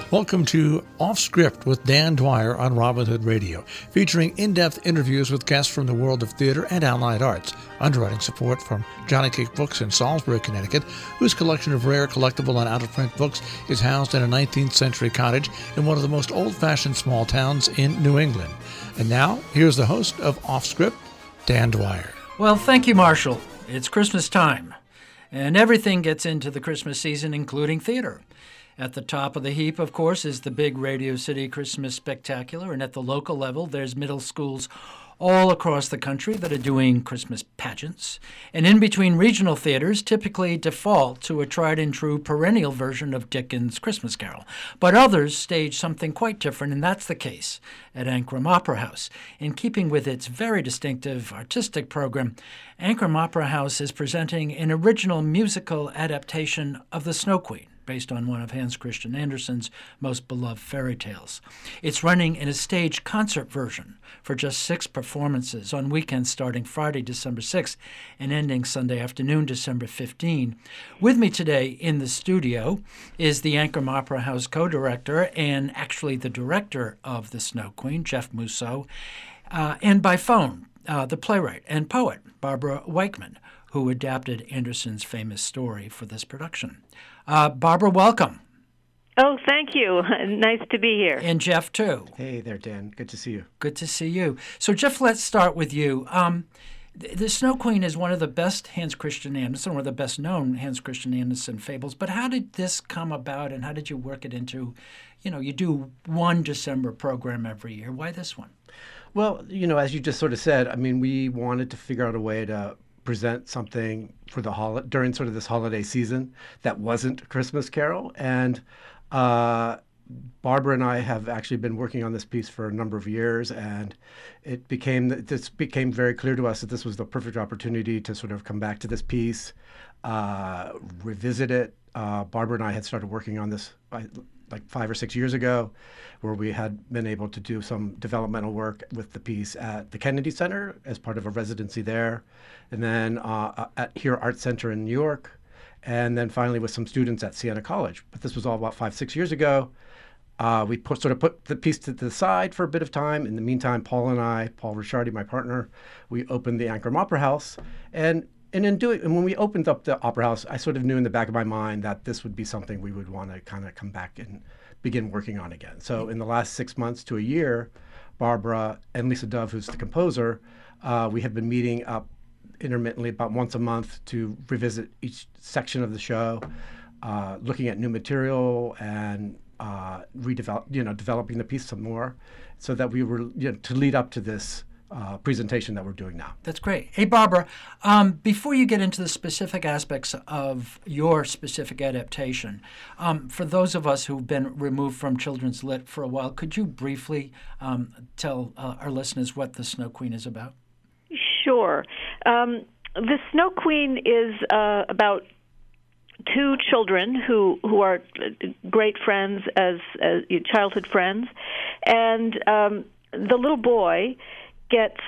Welcome to Off Script with Dan Dwyer on Robin Hood Radio, featuring in-depth interviews with guests from the world of theater and allied arts. Underwriting support from Johnny Cake Books in Salisbury, Connecticut, whose collection of rare collectible and out-of-print books is housed in a 19th century cottage in one of the most old-fashioned small towns in New England. And now, here's the host of Off Script, Dan Dwyer. Well, thank you, Marshall. It's Christmas time, and everything gets into the Christmas season, including theater. At the top of the heap, of course, is the big Radio City Christmas Spectacular, and at the local level, there's middle schools all across the country that are doing Christmas pageants. And in between, regional theaters typically default to a tried-and-true perennial version of Dickens' Christmas Carol. But others stage something quite different, and that's the case at Ancram Opera House. In keeping with its very distinctive artistic program, Ancram Opera House is presenting an original musical adaptation of The Snow Queen, based on one of Hans Christian Andersen's most beloved fairy tales. It's running in a stage concert version for just 6 performances on weekends starting Friday, December 6th, and ending Sunday afternoon, December 15. With me today in the studio is the Ancram Opera House co-director and actually the director of The Snow Queen, Jeff Musso, and by phone, the playwright and poet, Barbara Weichman, who adapted Andersen's famous story for this production. Barbara, welcome. Oh, thank you. Nice to be here. And Jeff, too. Hey there, Dan. Good to see you. Good to see you. So, Jeff, let's start with you. The Snow Queen is one of the best Hans Christian Andersen, one of the best-known Hans Christian Andersen fables. But how did this come about, and how did you work it into, you do one December program every year. Why this one? Well, as you just sort of said, we wanted to figure out a way to present something for the during sort of this holiday season that wasn't A Christmas Carol. And Barbara and I have actually been working on this piece for a number of years, and this became very clear to us that this was the perfect opportunity to sort of come back to this piece, revisit it. Barbara and I had started working on this like 5 or 6 years ago, where we had been able to do some developmental work with the piece at the Kennedy Center as part of a residency there, and then at Here Art Center in New York, and then finally with some students at Siena College. But this was all about 5-6 years ago. We put the piece to the side for a bit of time. In the meantime, Paul Ricciardi, my partner, we opened the Ancram Opera House, and when we opened up the Opera House, I sort of knew in the back of my mind that this would be something we would want to kind of come back and begin working on again. So in the last 6 months to a year, Barbara and Lisa Dove, who's the composer, we have been meeting up intermittently about once a month to revisit each section of the show, looking at new material and developing the piece some more, so that we were to lead up to this presentation that we're doing now. That's great. Hey, Barbara, before you get into the specific aspects of your specific adaptation, for those of us who've been removed from children's lit for a while, could you briefly tell our listeners what The Snow Queen is about? Sure. The Snow Queen is about 2 children who are great friends as childhood friends, and the little boy gets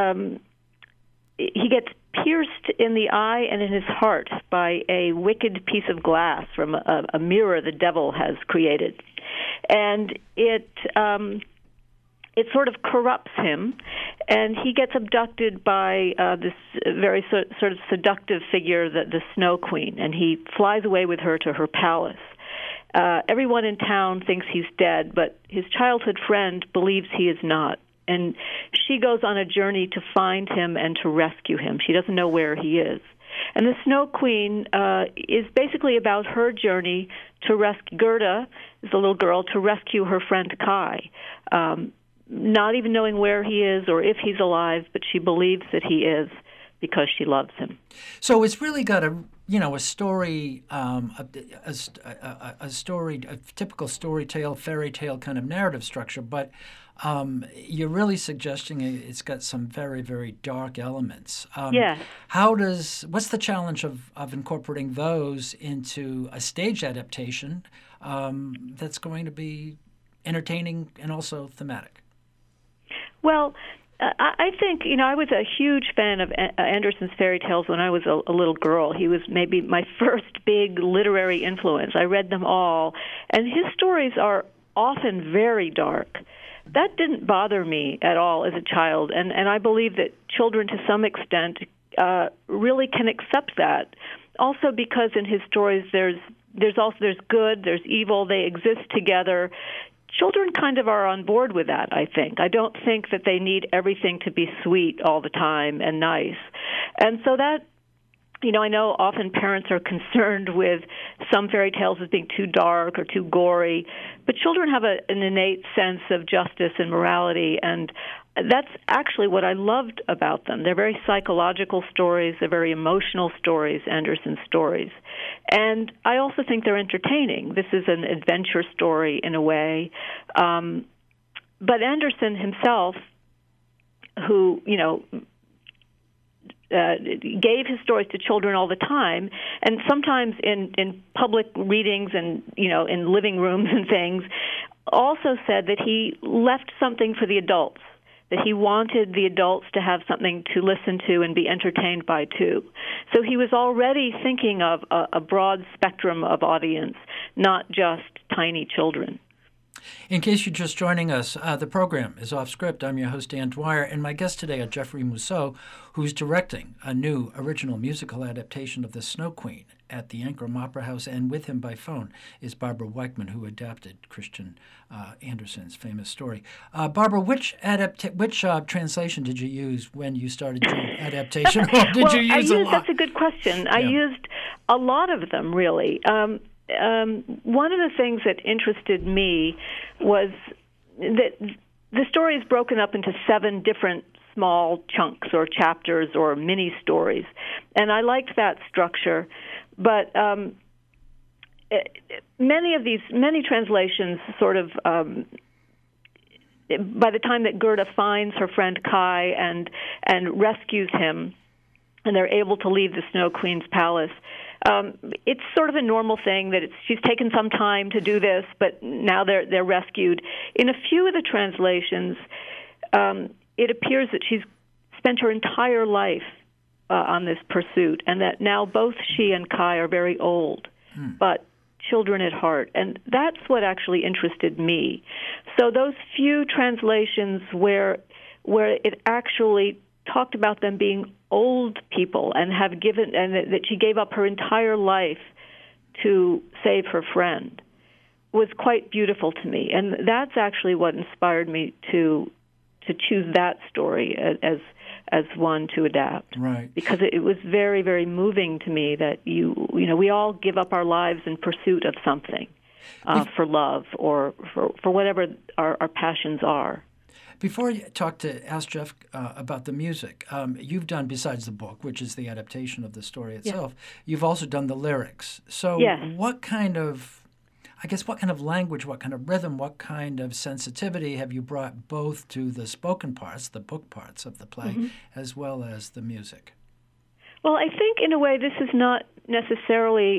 pierced in the eye and in his heart by a wicked piece of glass from a mirror the devil has created, and it sort of corrupts him, and he gets abducted by this very sort of seductive figure, the Snow Queen, and he flies away with her to her palace. Everyone in town thinks he's dead, but his childhood friend believes he is not. And she goes on a journey to find him and to rescue him. She doesn't know where he is. And the Snow Queen is basically about her journey to rescue Gerda, is a little girl, to rescue her friend Kai. Not even knowing where he is or if he's alive, but she believes that he is because she loves him. So it's really got a story, a typical story tale, fairy tale kind of narrative structure, but you're really suggesting it's got some very, very dark elements. Yes. What's the challenge of incorporating those into a stage adaptation that's going to be entertaining and also thematic? Well, I think, I was a huge fan of Andersen's fairy tales when I was a little girl. He was maybe my first big literary influence. I read them all, and his stories are often very dark. That didn't bother me at all as a child, and I believe that children, to some extent, really can accept that. Also, because in his stories, there's good, there's evil, they exist together. Children kind of are on board with that, I think. I don't think that they need everything to be sweet all the time and nice. And so that, I know often parents are concerned with some fairy tales as being too dark or too gory, but children have an innate sense of justice and morality, and that's actually what I loved about them. They're very psychological stories. They're very emotional stories, Andersen's stories. And I also think they're entertaining. This is an adventure story in a way. But Andersen himself, who, gave his stories to children all the time, and sometimes in public readings and, in living rooms and things, also said that he left something for the adults, that he wanted the adults to have something to listen to and be entertained by, too. So he was already thinking of a broad spectrum of audience, not just tiny children. In case you're just joining us, the program is Off Script. I'm your host, Dan Dwyer, and my guest today is Jeffrey Mousseau, who's directing a new original musical adaptation of The Snow Queen at the Ankrum Opera House, and with him by phone is Barbara Weichman, who adapted Christian Andersen's famous story. Barbara, which translation did you use when you started doing adaptation, or did you use a lot? That's a good question. Yeah. I used a lot of them, really. One of the things that interested me was that the story is broken up into 7 different small chunks or chapters or mini stories, and I liked that structure. But many translations sort of, by the time that Gerda finds her friend Kai and rescues him, and they're able to leave the Snow Queen's palace, it's sort of a normal thing that she's taken some time to do this, but now they're rescued. In a few of the translations, it appears that she's spent her entire life on this pursuit, and that now both she and Kai are very old, but children at heart. And that's what actually interested me. So those few translations where it actually talked about them being old people and that she gave up her entire life to save her friend was quite beautiful to me. And that's actually what inspired me to choose that story as one to adapt. Right. Because it was very, very moving to me that we all give up our lives in pursuit of something, for love or for whatever our passions are. Before I ask Jeff about the music, you've done, besides the book, which is the adaptation of the story itself, you've also done the lyrics. So what kind of language, what kind of rhythm, what kind of sensitivity have you brought both to the spoken parts, the book parts of the play, as well as the music? Well, I think in a way this is not necessarily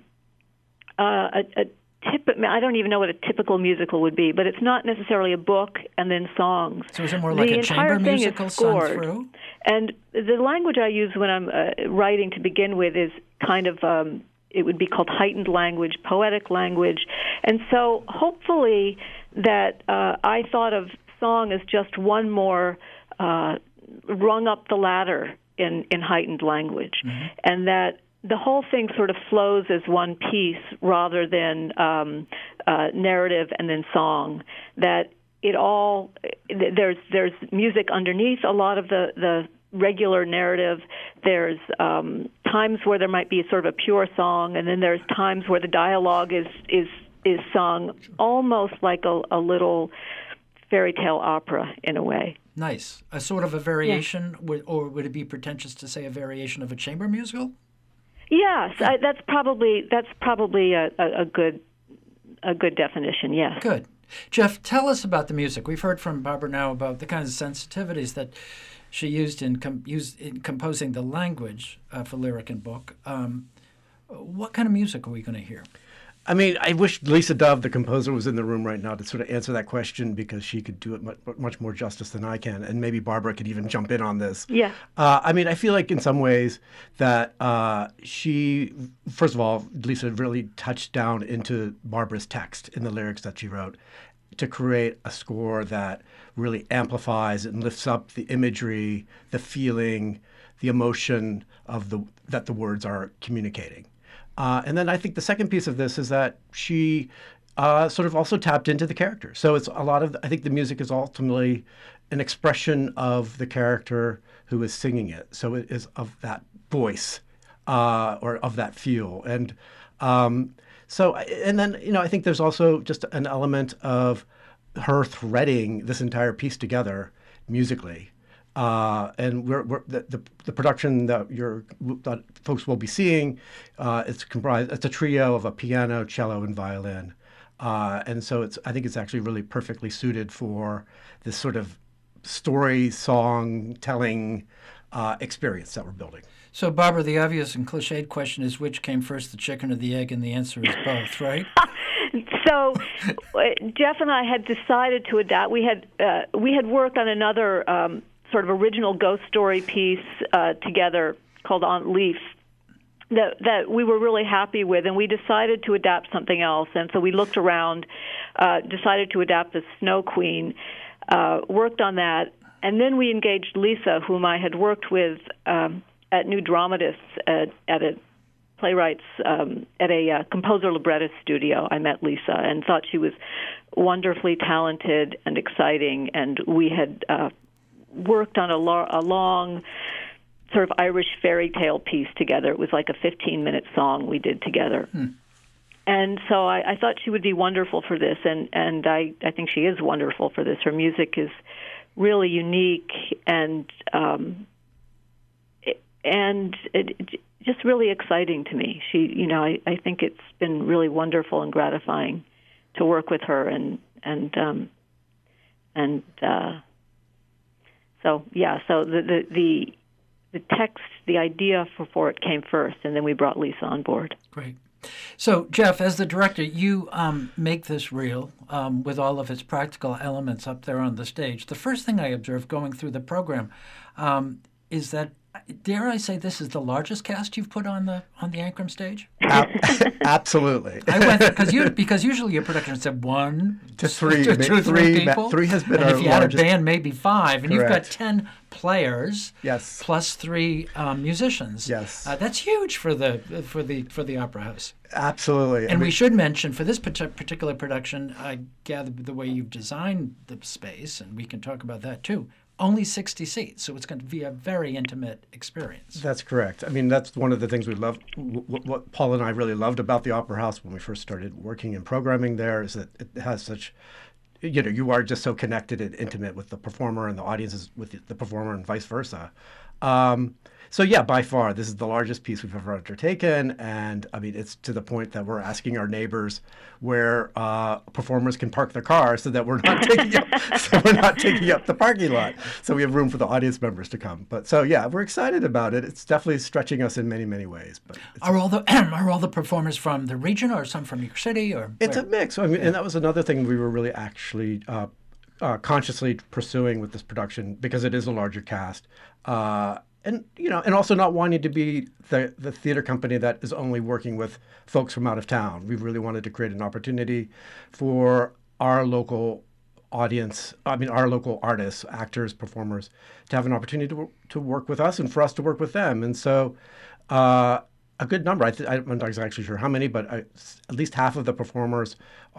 I don't even know what a typical musical would be, but it's not necessarily a book and then songs. So is it more like a chamber musical sung through? And the language I use when I'm writing to begin with is kind of, it would be called heightened language, poetic language. And so hopefully that I thought of song as just one more rung up the ladder in heightened language, and that the whole thing sort of flows as one piece rather than narrative and then song. That it all there's music underneath a lot of the regular narrative. There's times where there might be sort of a pure song, and then there's times where the dialogue is sung almost like a little fairy tale opera in a way. Nice. A sort of a variation, or would it be pretentious to say a variation of a chamber musical? Yes, that's probably a good definition. Yes. Good. Jeff, tell us about the music. We've heard from Barbara now about the kinds of sensitivities that she used in composing the language for lyric and book. What kind of music are we going to hear? I mean, I wish Lisa Dove, the composer, was in the room right now to sort of answer that question, because she could do it much more justice than I can. And maybe Barbara could even jump in on this. Yeah. I mean, I feel like in some ways that she, first of all, Lisa really touched down into Barbara's text in the lyrics that she wrote to create a score that really amplifies and lifts up the imagery, the feeling, the emotion of that the words are communicating. And then I think the second piece of this is that she sort of also tapped into the character. So it's a lot of, I think the music is ultimately an expression of the character who is singing it. So it is of that voice or of that feel. And so, and then, I think there's also just an element of her threading this entire piece together musically. And the production that folks will be seeing, it's a trio of a piano, cello, and violin. And so I think it's actually really perfectly suited for this sort of story, song telling experience that we're building. So, Barbara, the obvious and cliched question is, which came first, the chicken or the egg? And the answer is both, right? So, Jeff and I had decided to adapt. We had worked on another sort of original ghost story piece together called Aunt Leaf that we were really happy with, and we decided to adapt something else. And so we looked around, decided to adapt The Snow Queen, worked on that, and then we engaged Lisa, whom I had worked with at New Dramatists at a playwrights at a composer librettist studio. I met Lisa and thought she was wonderfully talented and exciting, and we had worked on a long sort of Irish fairy tale piece together. It was like a 15-minute song we did together. And so I thought she would be wonderful for this, and I think she is wonderful for this. Her music is really unique and just really exciting to me. She, I think it's been really wonderful and gratifying to work with her, so the text, the idea for it came first, and then we brought Lisa on board. Great. So, Jeff, as the director, you make this reel with all of its practical elements up there on the stage. The first thing I observed going through the program is that, dare I say, this is the largest cast you've put on the Ankrum stage? Absolutely. I went because usually your productions have 1 to 3 people. 3 has been and our if you largest. had a band, maybe 5, and Correct. you've got 10 players. Yes. Plus 3 musicians. Yes. That's huge for the opera house. Absolutely. And we should mention, for this particular production, I gather the way you've designed the space, and we can talk about that too, only 60 seats, so it's going to be a very intimate experience. That's correct. I mean, that's one of the things we loved. What Paul and I really loved about the Opera House when we first started working in programming there is that it has such, you are just so connected and intimate with the performer, and the audiences with the performer, and vice versa. So yeah, by far, this is the largest piece we've ever undertaken, and I mean, it's to the point that we're asking our neighbors where performers can park their cars so that we're not taking up the parking lot. So we have room for the audience members to come. But so yeah, we're excited about it. It's definitely stretching us in many, many ways. But are all the performers from the region, or some from New York City, or it's where? a mix. I mean, and that was another thing we were really actually consciously pursuing with this production, because it is a larger cast. And and also not wanting to be the theater company that is only working with folks from out of town. We really wanted to create an opportunity for our local audience, our local artists, actors, performers, to have an opportunity to work with us, and for us to work with them. And so a good number, I'm not exactly sure how many, but at least half of the performers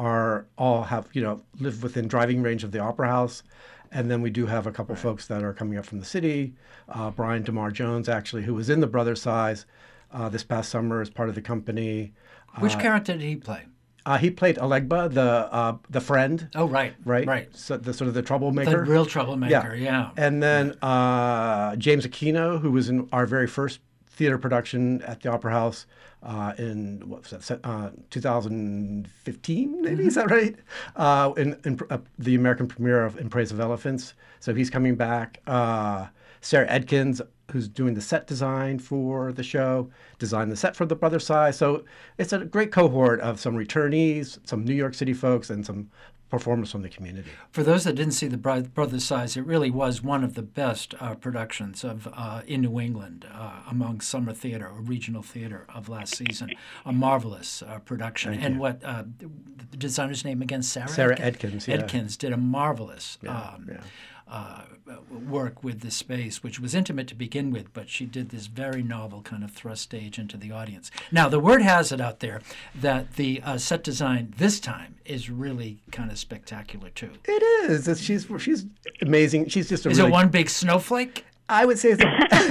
live within driving range of the Opera House. And then we do have a couple folks that are coming up from the city. Brian DeMar Jones, actually, who was in The Brother Size this past summer as part of the company. Which character did he play? He played Alegba, the friend. Oh, right. So the sort of the troublemaker. The real troublemaker, yeah. And then James Aquino, who was in our very first theater production at the Opera House in 2015, maybe, is that right? In the American premiere of In Praise of Elephants. So he's coming back. Sarah Edkins, who's doing the set design for the show, designed the set for The Brothers' Size. So it's a great cohort of some returnees, some New York City folks, and some performers from the community. For those that didn't see The Brothers' Size, it really was one of the best productions of in New England among summer theater or regional theater of last season. A marvelous production. Thank and you. what the designer's name again? Sarah Edkins, yeah. Edkins did a marvelous Yeah. work with this space, which was intimate to begin with, but she did this very novel kind of thrust stage into the audience. Now, the word has it out there that the set design this time is really kind of spectacular too. It is. She's amazing. She's just a Is really... it one big snowflake? I would say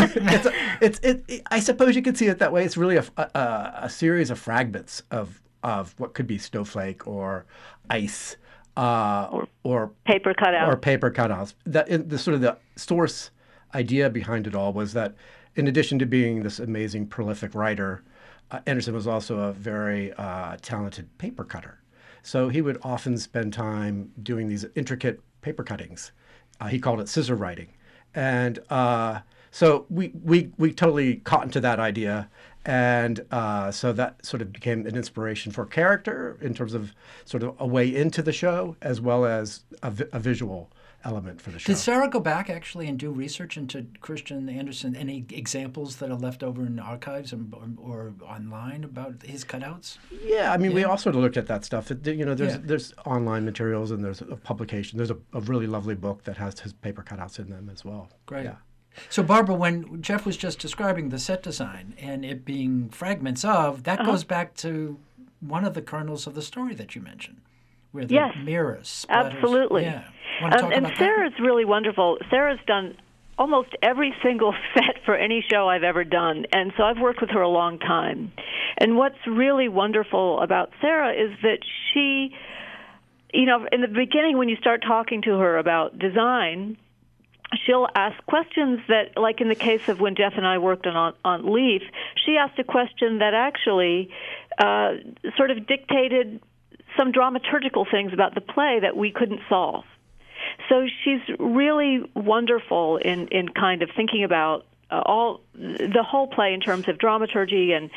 I suppose you could see it that way. It's really a series of fragments of what could be snowflake or ice. Or paper cutout. Or paper cutouts. The sort of the source idea behind it all was that, in addition to being this amazing, prolific writer, Anderson was also a very talented paper cutter. So he would often spend time doing these intricate paper cuttings. He called it scissor writing, and so we totally caught into that idea. And so that sort of became an inspiration for character in terms of sort of a way into the show, as well as a visual element for the show. Did Sarah go back actually and do research into Christian Anderson? Any examples that are left over in archives or online about his cutouts? Yeah, I mean, we all sort of looked at that stuff. There's online materials and there's a publication. There's a really lovely book that has his paper cutouts in them as well. Great. Yeah. So, Barbara, when Jeff was just describing the set design and it being fragments of, that goes back to one of the kernels of the story that you mentioned, where the mirrors, splatters. Absolutely. Yeah. Want to talk and about Sarah's that? really wonderful. Sarah's done almost every single set for any show I've ever done, and so I've worked with her a long time. And what's really wonderful about Sarah is that she, in the beginning when you start talking to her about design, she'll ask questions that, like in the case of when Jeff and I worked on Leaf, she asked a question that actually sort of dictated some dramaturgical things about the play that we couldn't solve. So she's really wonderful in kind of thinking about the whole play in terms of dramaturgy and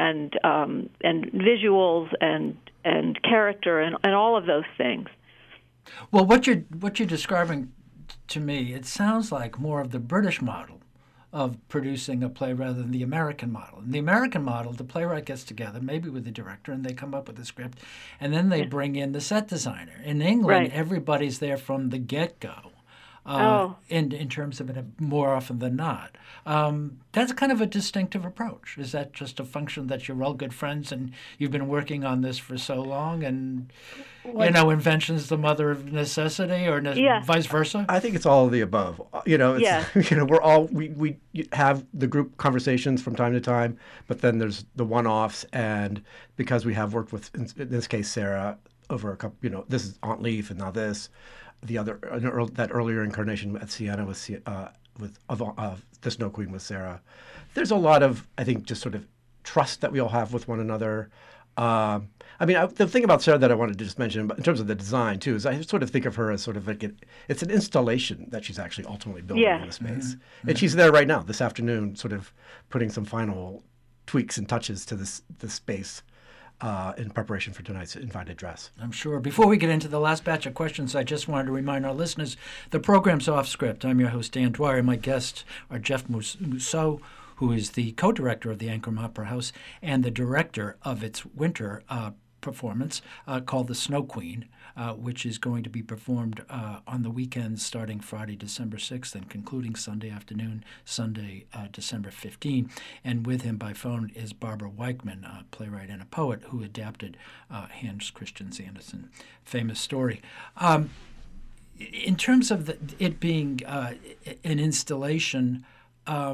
visuals and character and all of those things. Well, what you're describing to me, it sounds like more of the British model of producing a play rather than the American model. In the American model, the playwright gets together, maybe with the director, and they come up with a script, and then they bring in the set designer. In England, everybody's there from the get-go. In terms of it, more often than not. That's kind of a distinctive approach. Is that just a function that you're all good friends and you've been working on this for so long and, invention's the mother of necessity or vice versa? I think it's all of the above. We're all, we have the group conversations from time to time, but then there's the one-offs, and because we have worked with, in this case, Sarah, over a couple, this is Aunt Leaf and now this, that earlier incarnation at Siena with the Snow Queen with Sarah. There's a lot of, I think, just sort of trust that we all have with one another. The thing about Sarah that I wanted to just mention, in terms of the design too, is I sort of think of her as sort of like it's an installation that she's actually ultimately building in the space, and she's there right now this afternoon, sort of putting some final tweaks and touches to this space. In preparation for tonight's invited dress. I'm sure. Before we get into the last batch of questions, I just wanted to remind our listeners the program's off script. I'm your host, Dan Dwyer. My guests are Jeff Mousseau, who is the co-director of the Ancram Opera House and the director of its winter performance called The Snow Queen, which is going to be performed on the weekends starting Friday, December 6th and concluding Sunday afternoon, Sunday, December 15th. And with him by phone is Barbara Weichman, a playwright and a poet who adapted Hans Christian Andersen's famous story. In terms of it being an installation, how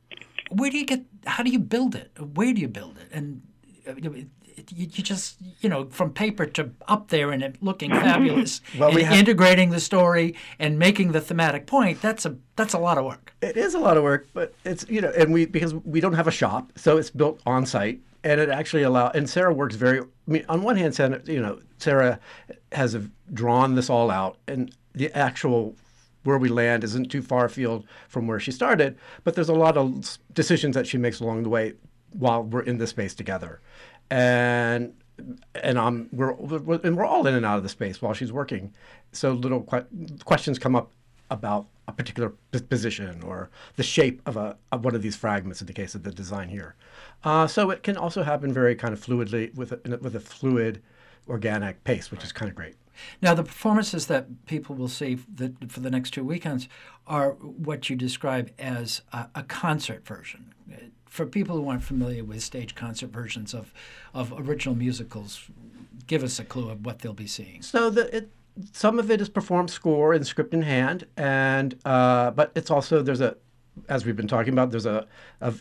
do you build it? Where do you build it? And you just, from paper to up there and it looking fabulous, integrating the story and making the thematic point, that's a lot of work. It is a lot of work, but it's, because we don't have a shop, so it's built on site, and it actually and Sarah works on one hand, Sarah has drawn this all out, and the actual where we land isn't too far afield from where she started, but there's a lot of decisions that she makes along the way while we're in this space together, and we're all in and out of the space while she's working, so little questions come up about a particular position or the shape of one of these fragments in the case of the design here. So it can also happen very kind of fluidly with a fluid, organic pace, which is kind of great. Now, the performances that people will see for the next 2 weekends are what you describe as a concert version. For people who aren't familiar with stage concert versions of original musicals, give us a clue of what they'll be seeing. So some of it is performed score and script in hand, and but it's also as we've been talking about, there's a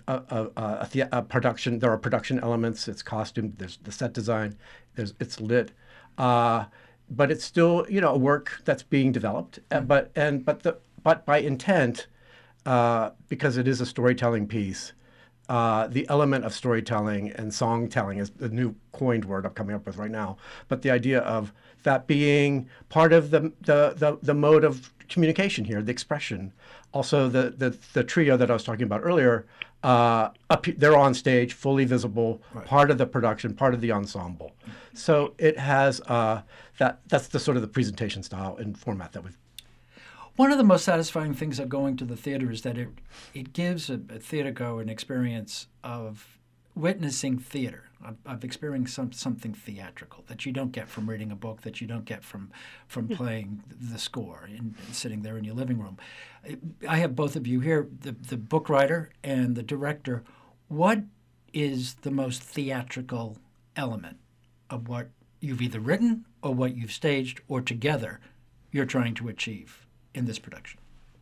production. There are production elements. It's costume. There's the set design. It's lit, but it's still a work that's being developed. But by intent, because it is a storytelling piece. The element of storytelling and song telling is the new coined word I'm coming up with right now. But the idea of that being part of the mode of communication here, the expression. Also, the trio that I was talking about earlier, they're on stage, fully visible, right. Part of the production, part of the ensemble. So it has that's the sort of the presentation style and format that we've. One of the most satisfying things of going to the theater is that it gives a theatergoer an experience of witnessing theater, of experiencing something theatrical that you don't get from reading a book, that you don't get from playing the score and sitting there in your living room. I have both of you here, the book writer and the director. What is the most theatrical element of what you've either written or what you've staged or together you're trying to achieve in this production?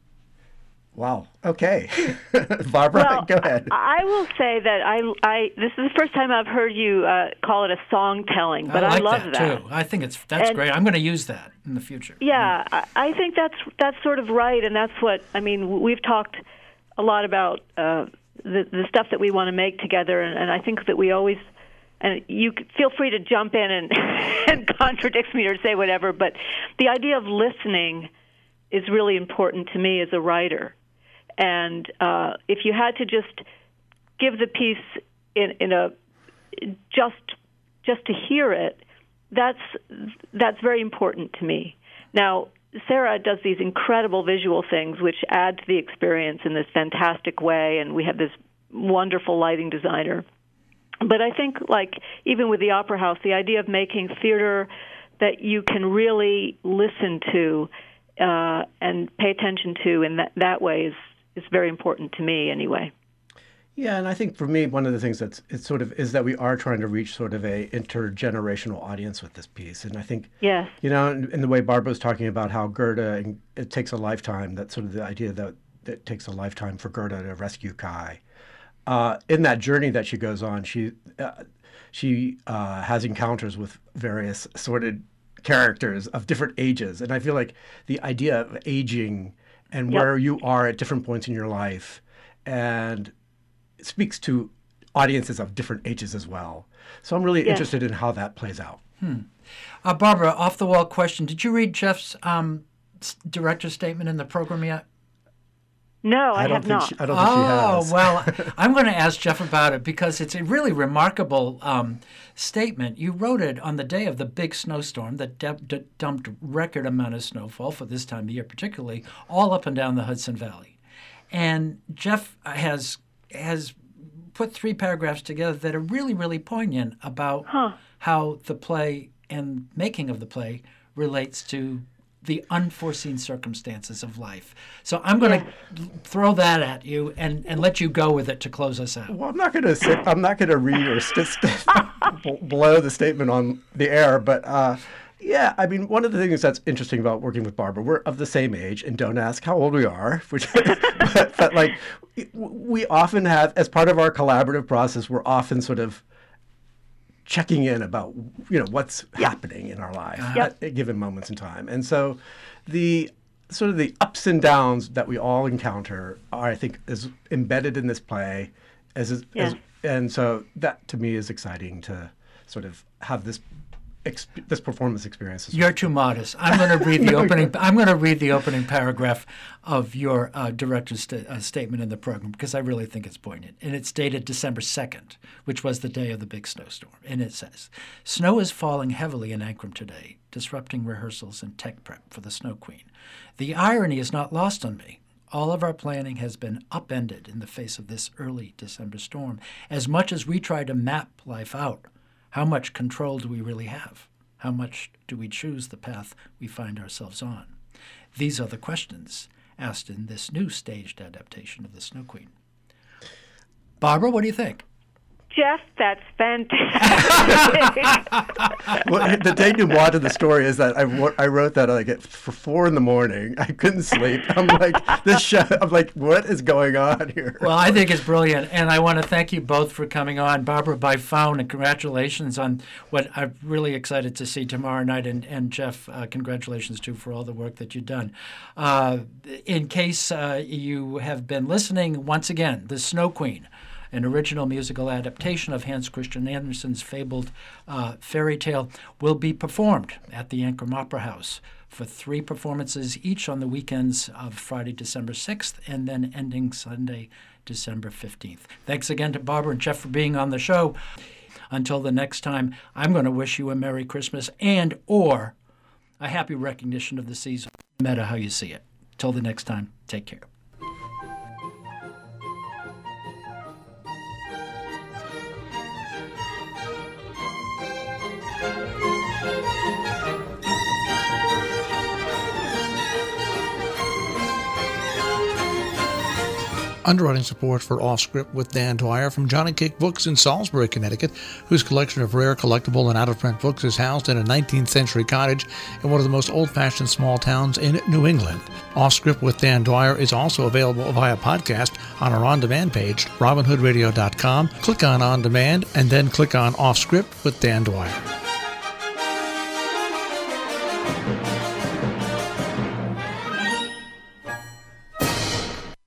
Wow. Okay. Barbara, go ahead. I will say that I this is the first time I've heard you call it a song telling, but I love that too. I think that's great. I'm going to use that in the future. Yeah, I think that's sort of right, and that's what I mean. We've talked a lot about the stuff that we want to make together, and I think that we always. And you feel free to jump in and contradict me or say whatever, but the idea of listening is really important to me as a writer. And if you had to just give the piece in a just to hear it, that's very important to me. Now, Sarah does these incredible visual things which add to the experience in this fantastic way, and we have this wonderful lighting designer. But I think, like, even with the Opera House, the idea of making theater that you can really listen to and pay attention to in that way is very important to me anyway. Yeah, and I think for me, one of the things is that we are trying to reach sort of a intergenerational audience with this piece. And I think, yes. In the way Barbara was talking about how Gerda, it takes a lifetime, that's sort of the idea that it takes a lifetime for Gerda to rescue Kai. In that journey that she goes on, she has encounters with various assorted characters of different ages. And I feel like the idea of aging and where you are at different points in your life, and it speaks to audiences of different ages as well. So I'm really interested in how that plays out. Barbara, off-the-wall question. Did you read Jeff's director's statement in the program yet? No, I have not. I don't think she has. Oh, well, I'm going to ask Jeff about it because it's a really remarkable statement. You wrote it on the day of the big snowstorm that dumped record amount of snowfall for this time of year particularly, all up and down the Hudson Valley. And Jeff has put 3 paragraphs together that are really, really poignant about how the play and making of the play relates to the unforeseen circumstances of life. So I'm going to throw that at you and let you go with it to close us out. Well, I'm not going to read or blow the statement on the air, but I mean, one of the things that's interesting about working with Barbara, we're of the same age, and don't ask how old we are, but like we often have, as part of our collaborative process, we're often sort of checking in about what's happening in our life at given moments in time. And so the sort of the ups and downs that we all encounter are, I think, is embedded in this play and so that to me is exciting to sort of have this this performance experience. You're too modest. I'm going to read the opening. I'm going to read the opening paragraph of your director's statement in the program because I really think it's poignant. And it's dated December 2nd, which was the day of the big snowstorm. And it says, "Snow is falling heavily in Ancram today, disrupting rehearsals and tech prep for the Snow Queen. The irony is not lost on me. All of our planning has been upended in the face of this early December storm. As much as we try to map life out, how much control do we really have? How much do we choose the path we find ourselves on? These are the questions asked in this new staged adaptation of The Snow Queen." Barbara, what do you think? Jeff, that's fantastic. Well, the denouement of the story is that I wrote that like for 4 a.m. I couldn't sleep. I'm like, this show. I'm like, what is going on here? Well, I think it's brilliant, and I want to thank you both for coming on, Barbara by phone, and congratulations on what I'm really excited to see tomorrow night. And Jeff, congratulations too for all the work that you've done. In case you have been listening, once again, The Snow Queen, an original musical adaptation of Hans Christian Andersen's fabled fairy tale, will be performed at the Ancram Opera House for 3 performances each on the weekends of Friday, December 6th, and then ending Sunday, December 15th. Thanks again to Barbara and Jeff for being on the show. Until the next time, I'm going to wish you a Merry Christmas and or a happy recognition of the season, no matter how you see it. Till the next time, take care. Underwriting support for Off Script with Dan Dwyer from Johnny Cake Books in Salisbury, Connecticut, whose collection of rare, collectible, and out-of-print books is housed in a 19th century cottage in one of the most old-fashioned small towns in New England. Off Script with Dan Dwyer is also available via podcast on our on-demand page, robinhoodradio.com. Click on On Demand, and then click on Off Script with Dan Dwyer.